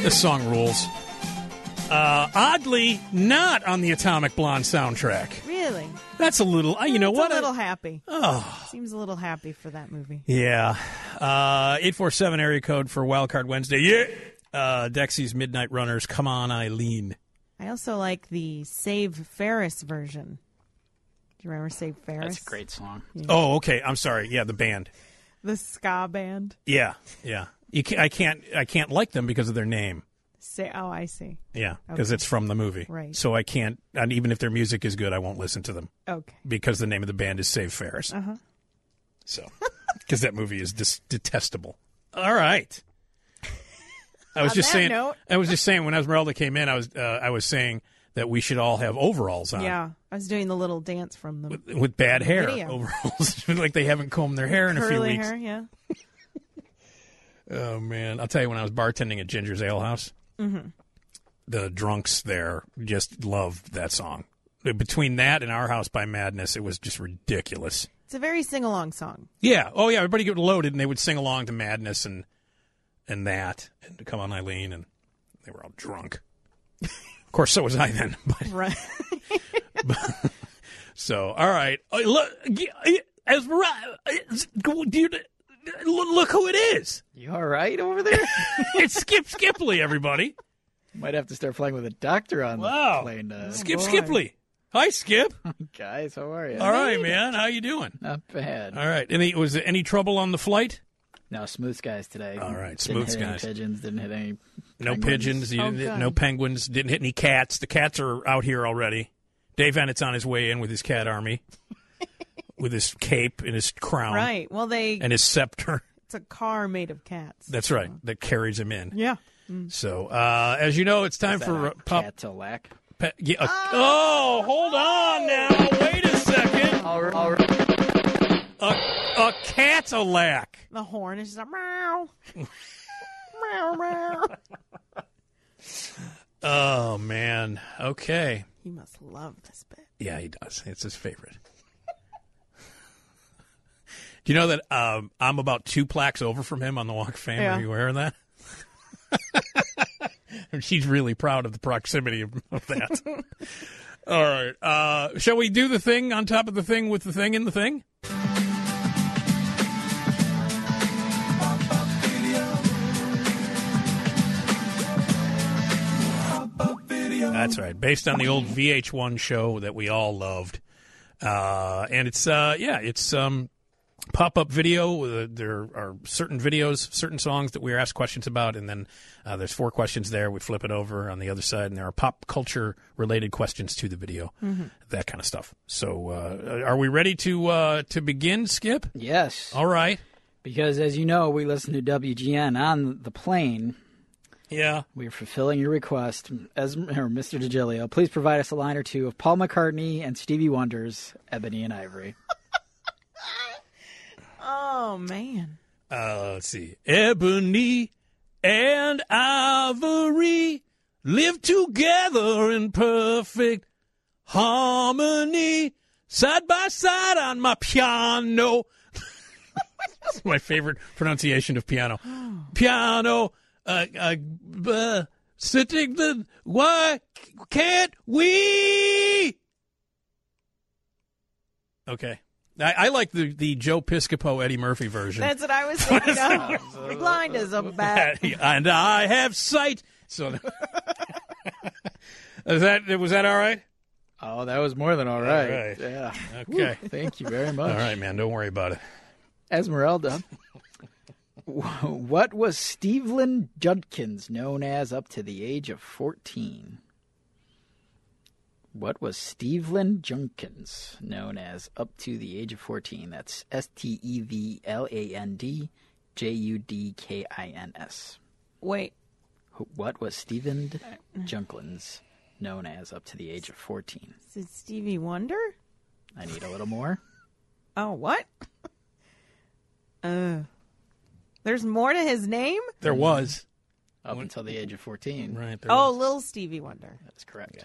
This song rules. Oddly, not on the Atomic Blonde soundtrack. Really? That's a little, you know what? A little happy. Oh. Seems a little happy for that movie. Yeah. 847 area code for Wildcard Wednesday. Yeah. Dexy's Midnight Runners. Come on, Eileen. I also like the Save Ferris version. Do you remember Save Ferris? That's a great song. Yeah. Oh, okay. I'm sorry. Yeah, the band. The ska band. Yeah. I can't like them because of their name. I see. Yeah, because it's from the movie. Right. So I can't, and even if their music is good, I won't listen to them. Okay. Because the name of the band is Save Ferris. Uh-huh. So, because that movie is detestable. All right. I was just saying when Esmeralda came in, I was saying that we should all have overalls on. Yeah, I was doing the little dance from them. With bad hair Video. overalls. Like they haven't combed their hair in a few Curly weeks. hair, yeah. Oh, man. I'll tell you, when I was bartending at Ginger's Ale House, the drunks there just loved that song. Between that and Our House by Madness, it was just ridiculous. It's a very sing-along song. Yeah. Oh, yeah. Everybody get loaded, and they would sing along to Madness and that, and to Come On, Eileen, and they were all drunk. Of course, so was I then. But, Right. so, all right. Look, Esmeralda, look who it is. You all right over there? It's Skip Skipley, everybody. Might have to start playing with a doctor on Wow. the plane. Skip boy. Skipley. Hi, Skip. Guys, how are you? All right, man. How you doing? Not bad. All right. Was there any trouble on the flight? No, smooth skies today. All right, Didn't smooth hit skies. Any pigeons, didn't hit any No penguins. pigeons. You didn't hit, good. no penguins. Didn't hit any cats. The cats are out here already. Dave Ennett's on his way in with his cat army, with his cape and his crown, Right. Well, and his scepter. it's a car made of cats. That's right. That carries him in. Yeah. So, as you know, it's time Is for that a pop. Cadillac? Yeah, oh, hold on now. Wait a second. All right. A Cadillac. The horn is just like, meow. Meow, meow. Oh, man. Okay. He must love this bit. Yeah, he does. It's his favorite. Do you know that I'm about 2 plaques over from him on the Walk of Fame? Yeah. Are you aware of that? She's really proud of the proximity of that. All right. Shall we do the thing on top of the thing with the thing in the thing? That's right. Based on the old VH1 show that we all loved. And it's pop-up video. There are certain videos, certain songs that we are asked questions about, and then there's 4 questions there. We flip it over on the other side, and there are pop culture-related questions to the video, that kind of stuff. So are we ready to begin, Skip? Yes. All right. Because, as you know, we listen to WGN on the plane. Yeah. We are fulfilling your request. Mr. DiGilio, please provide us a line or two of Paul McCartney and Stevie Wonder's Ebony and Ivory. Oh, man. Let's see. Ebony and Ivory live together in perfect harmony, side by side on my piano. That's my favorite pronunciation of piano. Piano. Sitting the. Why can't we? Okay. I like the Joe Piscopo, Eddie Murphy version. That's what I was thinking of. Blind as a bat. And I have sight. So, was that all right? Oh, that was more than all right. All right. Yeah. Okay. Thank you very much. All right, man. Don't worry about it. Esmeralda, what was Stevland Judkins known as up to the age of 14? What was Stevland Judkins known as up to the age of 14? That's STEVLAND JUDKINS. Wait. What was Stevland Judkins known as up to the age of 14? Is it Stevie Wonder? I need a little more. Oh, what? There's more to his name? There was. Up until the age of 14. Right. There Oh, was. little Stevie Wonder. That's correct.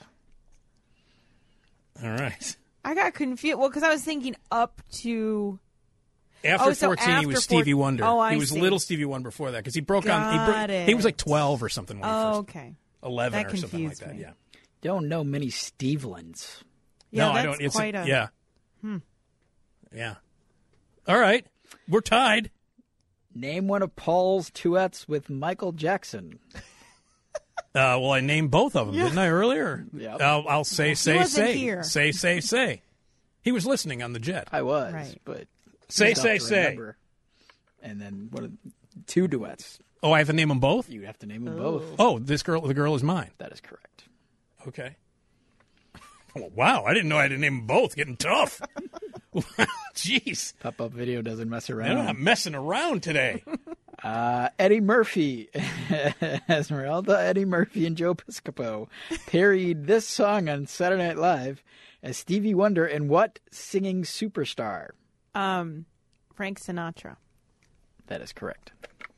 All right. I got confused. Well, because I was thinking up to... After so 14, he was after Stevie Wonder. Oh, I He was see. little Stevie Wonder before that because he broke Got on. He was it. like 12 or something when he Oh, first. okay. 11 That or something like confused that. me. Yeah. Don't know many Stevelands. Yeah, No, I that's don't. It's quite a. yeah. Yeah. All right, we're tied. Name one of Paul's duets with Michael Jackson. Well, I named both of them, didn't I, earlier? Yep. I'll say. wasn't here. Say. He was listening on the jet. I was, Right. but Say, tough say, to say. remember. And then what? Two duets. Oh, I have to name them both? You have to name them both. Oh, the girl is mine. That is correct. Okay. Oh, wow, I didn't know I had to name them both. Getting tough. Jeez. Pop-up video doesn't mess I'm around. not messing around today. Eddie Murphy, Esmeralda, Eddie Murphy, and Joe Piscopo parodied this song on Saturday Night Live as Stevie Wonder in what singing superstar? Frank Sinatra. That is correct.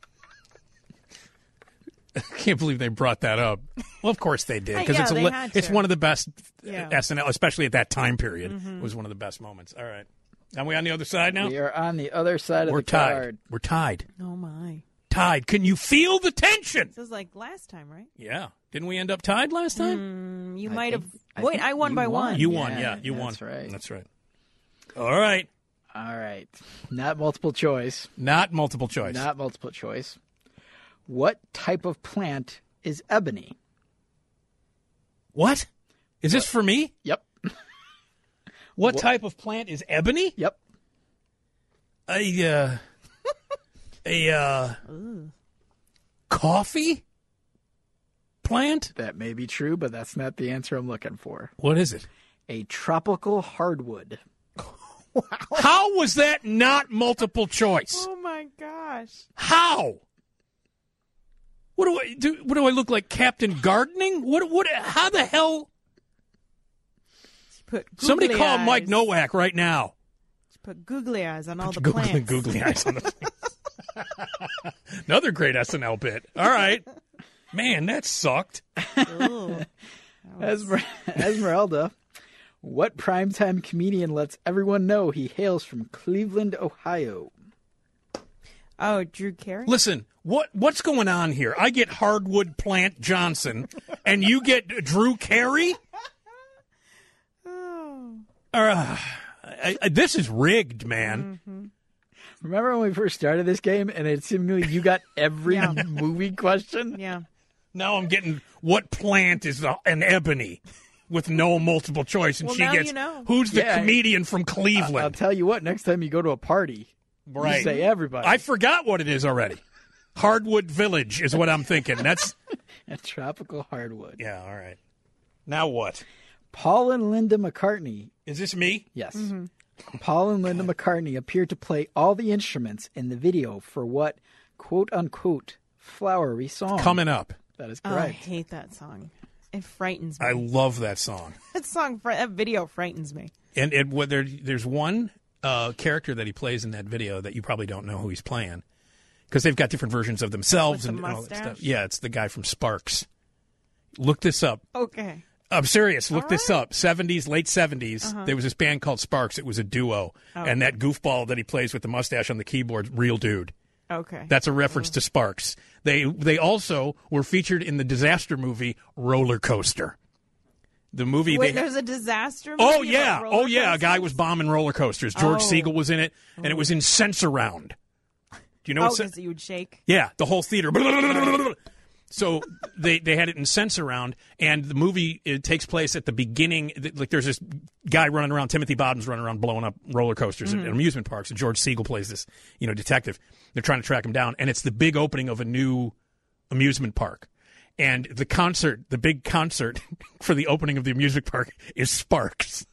I can't believe they brought that up. Well, of course they did because Yeah, they had it's to. one of the best Yeah. SNL, especially at that time period. It was one of the best moments. All right, are we on the other side now? We are on the other side of We're the tied. card. We're tied. Oh my! Tied. Can you feel the tension? This is like last time, right? Yeah. Didn't we end up tied last time? You I might have. think- Wait, think I won you by one. You won. Yeah, you won. That's right. That's right. All right. All right. Not multiple choice. Not multiple choice. Not multiple choice. What type of plant is ebony? What? Is this for me? Yep. What type of plant is ebony? Yep. A coffee plant? That may be true, but that's not the answer I'm looking for. What is it? A tropical hardwood. How was that not multiple choice? Oh my gosh! How? What do I do? What do I look like, Captain Gardening? What? How the hell? Put Somebody googly call eyes. Mike Nowak right now. Put googly eyes on all the Googly, plants. googly eyes on the plants. Another great SNL bit. All right, man, that sucked. Ooh. Esmeralda. What primetime comedian lets everyone know he hails from Cleveland, Ohio? Oh, Drew Carey. Listen, what's going on here? I get Hardwood Plant Johnson, and you get Drew Carey. Oh. This is rigged, man. Remember when we first started this game and it seemingly you got every Yeah. movie question? Yeah. Now I'm getting what plant is an ebony with no multiple choice, and Well, she now gets you know. who's the Yeah, comedian from I'll Cleveland. tell you what, next time you go to a party, Right. you say everybody. I forgot what it is already. Hardwood Village is what I'm thinking. That's A tropical hardwood. yeah. All right. Now what? Paul and Linda McCartney. Is this me? Yes. Paul and Linda McCartney appeared to play all the instruments in the video for what quote-unquote flowery song? Coming up. That is Oh, I correct. hate that song. It frightens me. I love that song. that video frightens me. And there's one character that he plays in that video that you probably don't know who he's playing because they've got different versions of themselves With the and all that mustache? stuff. Yeah, it's the guy from Sparks. Look this up. Okay. I'm serious. Look All this right. up. 70s, late 70s. There was this band called Sparks. It was a duo. And that goofball that he plays with the mustache on the keyboard, real dude. Okay. That's a reference to Sparks. They also were featured in the disaster movie Roller Coaster. The movie Wait, they there's a disaster Oh movie yeah. about roller Oh yeah, a guy coasters? was bombing roller coasters. George Oh. Siegel was in it and it was in Sense-Around. Do you know Oh, what because you would shake. Yeah, the whole theater. So they had it in Sense-Around, and the movie it takes place at the beginning. Like there's this guy running around, Timothy Bottoms running around, blowing up roller coasters at amusement parks, and George Siegel plays this, detective. They're trying to track him down, and it's the big opening of a new amusement park. And the big concert for the opening of the amusement park is Sparks.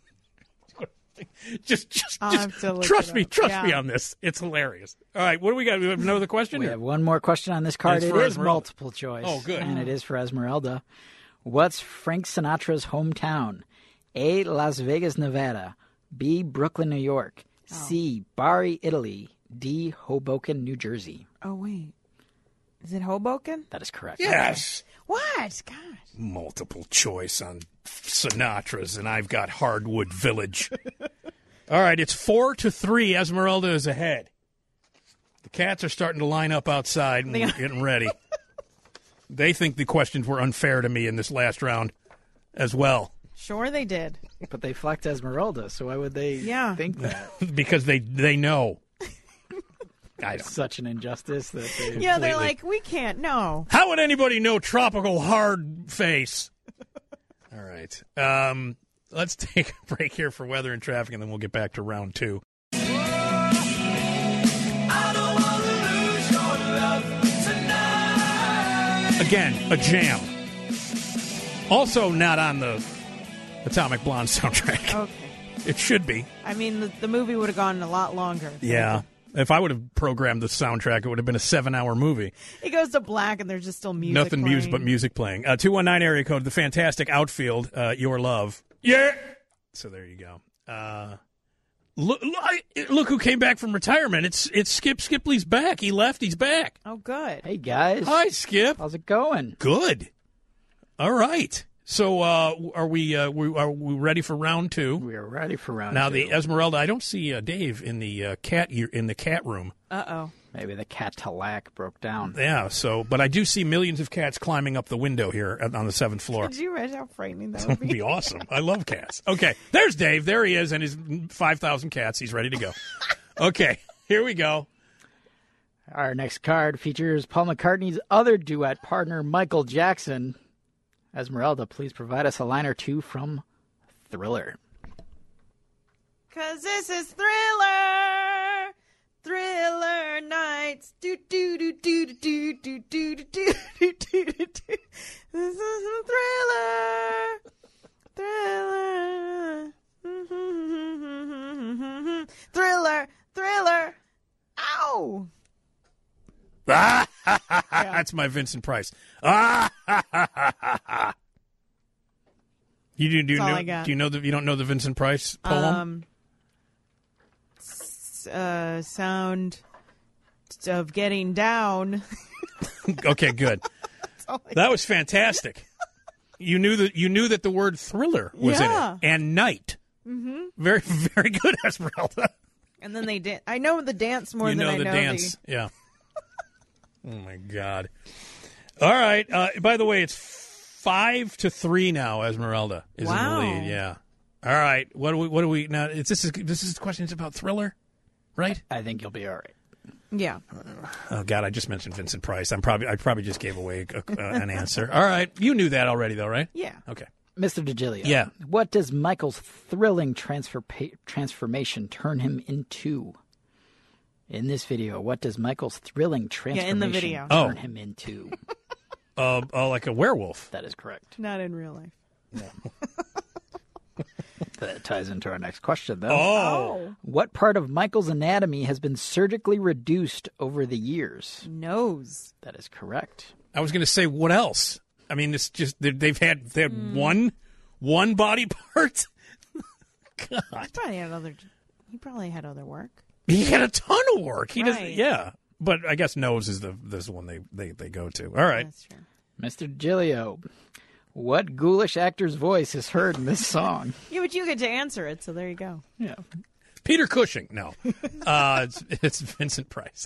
Just I'll have to look trust it me, up. trust me Yeah. on this. It's hilarious. All right, what do we got? We have another question? We Or? have one more question on this card. It's It for is Esmeralda. multiple choice. Oh, good. And it is for Esmeralda. What's Frank Sinatra's hometown? A. Las Vegas, Nevada. B. Brooklyn, New York. C. Bari, Italy. D. Hoboken, New Jersey. Oh, wait. Is it Hoboken? That is correct. Yes. What? God. Multiple choice on Sinatra's, and I've got Hardwood Village. All right, it's 4-3. Esmeralda is ahead. The cats are starting to line up outside and getting ready. They think the questions were unfair to me in this last round as well. Sure they did. But they flecked Esmeralda, so why would they think that? Because they know. I don't. Such an injustice that they... Yeah, they're like, we can't, no. How would anybody know tropical hard face? All right. Let's take a break here for weather and traffic, and then we'll get back to round 2. Again, a jam. Also not on the Atomic Blonde soundtrack. Okay. It should be. I mean, the movie would have gone a lot longer. Yeah. If I would have programmed the soundtrack, it would have been a 7-hour movie. It goes to black, and there's just still music Nothing playing. but music playing. 219 area code, the fantastic outfield, Your Love. Yeah. So there you go. Look who came back from retirement. It's Skip. Skipley's back. He left. He's back. Oh, good. Hey, guys. Hi, Skip. How's it going? Good. All right. So are we ready for round 2? We are ready for round 2. Now the Esmeralda. I don't see Dave in the cat room. Uh-oh. Maybe the Cadillac broke down. Yeah. So, but I do see millions of cats climbing up the window here on the 7th floor. Could you imagine how frightening that That would would be? be awesome. I love cats. Okay, there's Dave. There he is, and his 5,000 cats. He's ready to go. Okay, here we go. Our next card features Paul McCartney's other duet partner, Michael Jackson. Esmeralda, please provide us a line or two from Thriller. 'Cause this is Thriller. Thriller nights. Do do do do do do do do do do do do. This is Thriller. Thriller. Thriller. Thriller. Ow. That's my Vincent Price. You do That's all know? I got. Do you know that you don't know the Vincent Price poem? Sound of getting down. Okay, good. That was fantastic. You knew that the word thriller was in Yeah. it, and night. Mm-hmm. Very, very good, Esmeralda. And then they did. I know the dance more You than know I the know dance. Yeah. Oh my God. All right. By the way, it's 5-3 now. Esmeralda is Wow. in the lead. Yeah. All right. What do we now? This is questions about Thriller, right? I think you'll be all right. Yeah. Oh God, I just mentioned Vincent Price. I probably just gave away an answer. All right. You knew that already, though, right? Yeah. Okay. Mr. DeGilio. Yeah. What does Michael's thrilling transformation turn him into? In this video, what does Michael's thrilling transformation in the video. turn him into? Like a werewolf. That is correct. Not in real life. That ties into our next question, though. Oh. What part of Michael's anatomy has been surgically reduced over the years? Nose. That is correct. I was going to say, what else? I mean, it's just they had one body part. God, He probably had other work. he had a ton of work. He doesn't. Right. Yeah, but I guess nose is the one they go to. All right. That's true. Mr. DeGilio, what ghoulish actor's voice is heard in this song? Yeah, but you get to answer it, so there you go. Yeah. Peter Cushing. No, it's Vincent Price.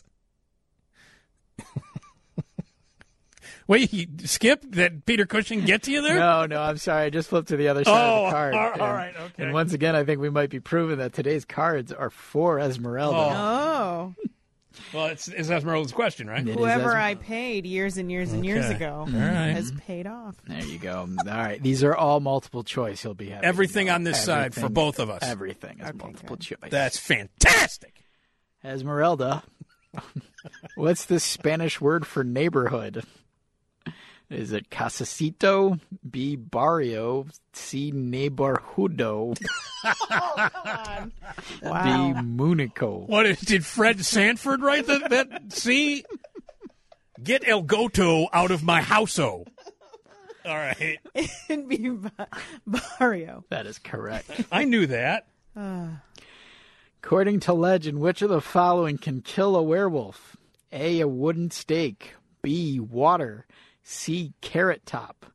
Wait, Skip, did Peter Cushing get to you there? No, I'm sorry. I just flipped to the other side of the card. all right, okay. And once again, I think we might be proving that today's cards are for Esmeralda. Oh. Well, it's Esmeralda's question, right? It is Whoever Esmeralda. I paid years and years and years Okay. ago right. has paid off. There you go. All right. These are all multiple choice. He'll be happy. Everything to know. on this side for both of us. Everything is Okay, multiple choice. That's fantastic. Esmeralda, what's the Spanish word for neighborhood? Is it casacito, B, barrio, C, neighborhudo, Wow. D, munico? Did Fred Sanford write that? See? Get El Goto out of my house-o. All right. It'd be Barrio. That is correct. I knew that. According to legend, which of the following can kill a werewolf? A wooden stake, B, water, C, carrot top.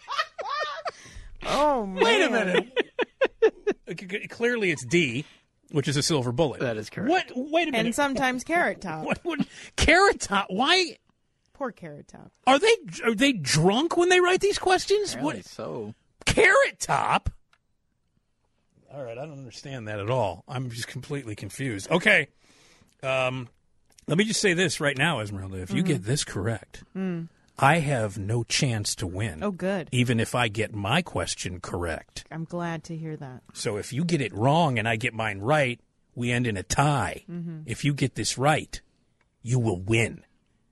Oh, man. Wait a minute. Clearly it's D. which is a silver bullet. That is correct. What? Wait a minute. And sometimes Carrot Top. What would Carrot Top? Why Poor Carrot Top. are they drunk when they write these questions? Apparently so. Carrot Top? All right, I don't understand that at all. I'm just completely confused. Okay, let me just say this right now, Esmeralda. If you get this correct, I have no chance to win. Oh, good. Even if I get my question correct. I'm glad to hear that. So if you get it wrong and I get mine right, we end in a tie. If you get this right, you will win.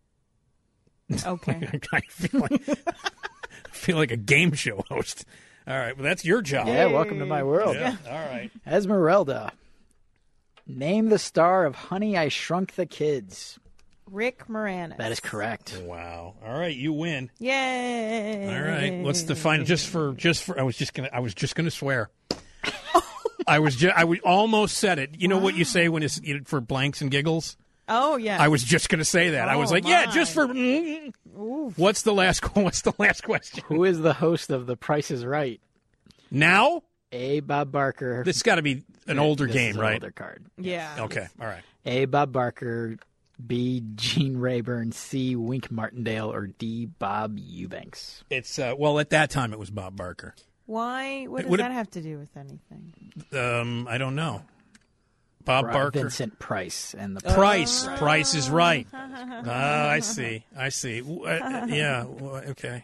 Okay. I feel like a game show host. All right, well, that's your job. Yeah, welcome to my world. Yeah, all right. Esmeralda. Name the star of Honey, I Shrunk the Kids. Rick Moranis. That is correct. Wow. All right, you win. Yay. All right, what's the final? Just for. I was just gonna swear. I almost said it. You know what you say when it's for blanks and giggles? Oh, yeah. I was just gonna say that. I was Oh, like, yeah, my. just for. What's the last question? Who is the host of The Price is Right? Now? A. Bob Barker. This got to be an older This game, is an right? older card. Yeah. Okay, all right. A. Bob Barker. B. Gene Rayburn. C. Wink Martindale. Or D. Bob Eubanks. It's well, at that time it was Bob Barker. Why? What does Would it- that have to do with anything? I don't know. Bob Barker. Vincent Price. And the Price. Price is right. I see. Yeah. Okay.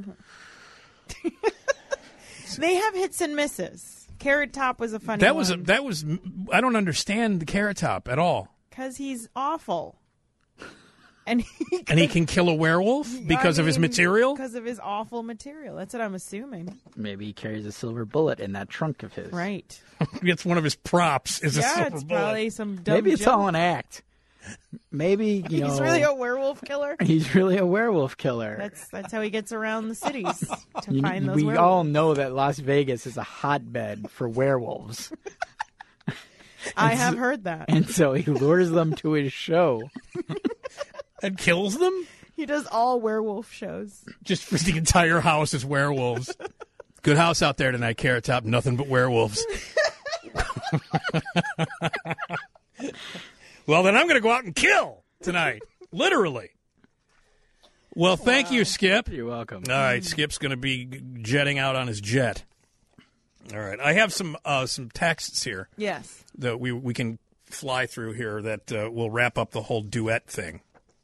They have hits and misses. Carrot Top was a funny That one. was. I don't understand the Carrot Top at all. Because he's awful. And he can kill a werewolf because of his material. Because of his awful material. That's what I'm assuming. Maybe he carries a silver bullet in that trunk of his. Right. It's one of his props. Is a Yeah, silver it's bullet. probably some dumb Maybe it's joke. all an act. Maybe, you He's know, really a werewolf killer. he's really a werewolf killer. That's how he gets around the cities to You- find those we werewolves. all know that Las Vegas is a hotbed for werewolves. I have heard that. And so he lures them to his show. And kills them. He does all werewolf shows. Just for the entire house is werewolves. Good house out there tonight, Carrot Top. Nothing but werewolves. Well, then I'm going to go out and kill tonight. Literally. Well, thank you, Skip. You're welcome. All right, Skip's going to be jetting out on his jet. All right, I have some texts here Yes. that we can fly through here that will wrap up the whole duet thing.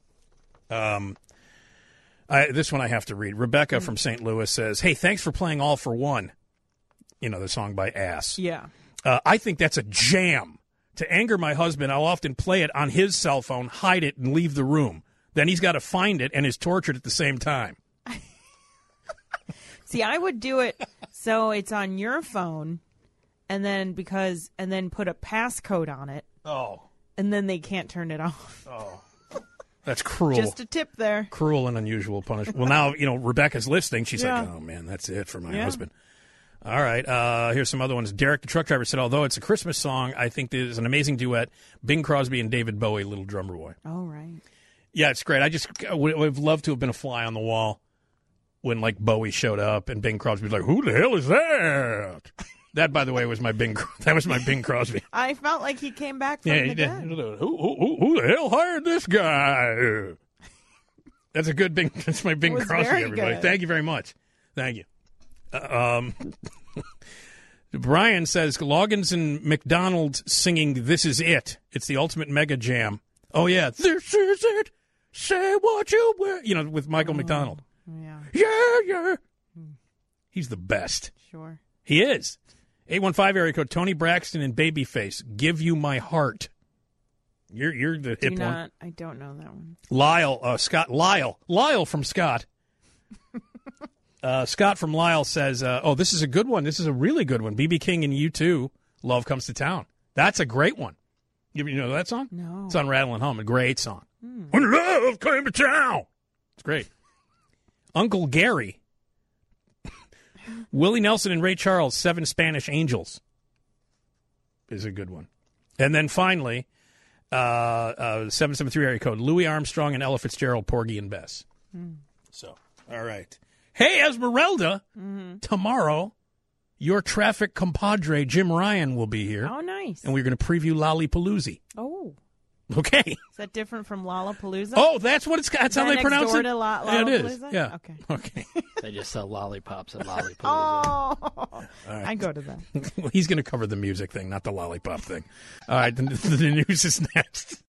This one I have to read. Rebecca from St. Louis says, "Hey, thanks for playing All for One." You know, the song by Ass. Yeah. I think that's a jam. To anger my husband, I'll often play it on his cell phone, hide it, and leave the room. Then he's got to find it and is tortured at the same time. See, I would do it so it's on your phone, and then put a passcode on it, Oh, and then they can't turn it off. that's cruel. Just a tip there. Cruel and unusual punishment. Well, now, Rebecca's listening. She's Yeah. like, oh, man, that's it for my Yeah. husband. All right. Here's some other ones. Derek, the truck driver, said, although it's a Christmas song, I think there's an amazing duet. Bing Crosby and David Bowie, Little Drummer Boy. All right. Yeah, it's great. I would have loved to have been a fly on the wall when, like, Bowie showed up and Bing Crosby was like, who the hell is that? That, by the way, was my Bing Crosby. I felt like he came back from Yeah, the he did. dead. Who the hell hired this guy? That's a good Bing. That's my Bing It was Crosby, very everybody. good. Thank you very much. Thank you. Brian says Loggins and McDonald singing "This Is It." It's the ultimate mega jam. Oh yeah, this is it. Say what you will. With Michael McDonald. Yeah, Yeah. He's the best. sure. He is. 815 area code Tony Braxton and Babyface. Give you my heart. You're the hip one. I don't know that one. Lyle from Scott. Scott from Lyle says, this is a good one. This is a really good one. B.B. King and U2, Love Comes to Town. That's a great one. You know that song? No. It's on Rattle and Hum. A great song. When love came to town. It's great. Uncle Gary. Willie Nelson and Ray Charles, 7 Spanish Angels is a good one. And then finally, 773 area code, Louis Armstrong and Ella Fitzgerald, Porgy and Bess. So, all right. Hey, Esmeralda, tomorrow your traffic compadre, Jim Ryan, will be here. Oh, nice. And we're going to preview Lollapalooza. Oh. Okay. Is that different from Lollapalooza? Oh, that's what that's how they pronounce it? Yeah, it is. Yeah. Okay. Okay. They just sell lollipops at Lollapalooza. Oh, I go to that. Well, he's going to cover the music thing, not the lollipop thing. All right, the news is next.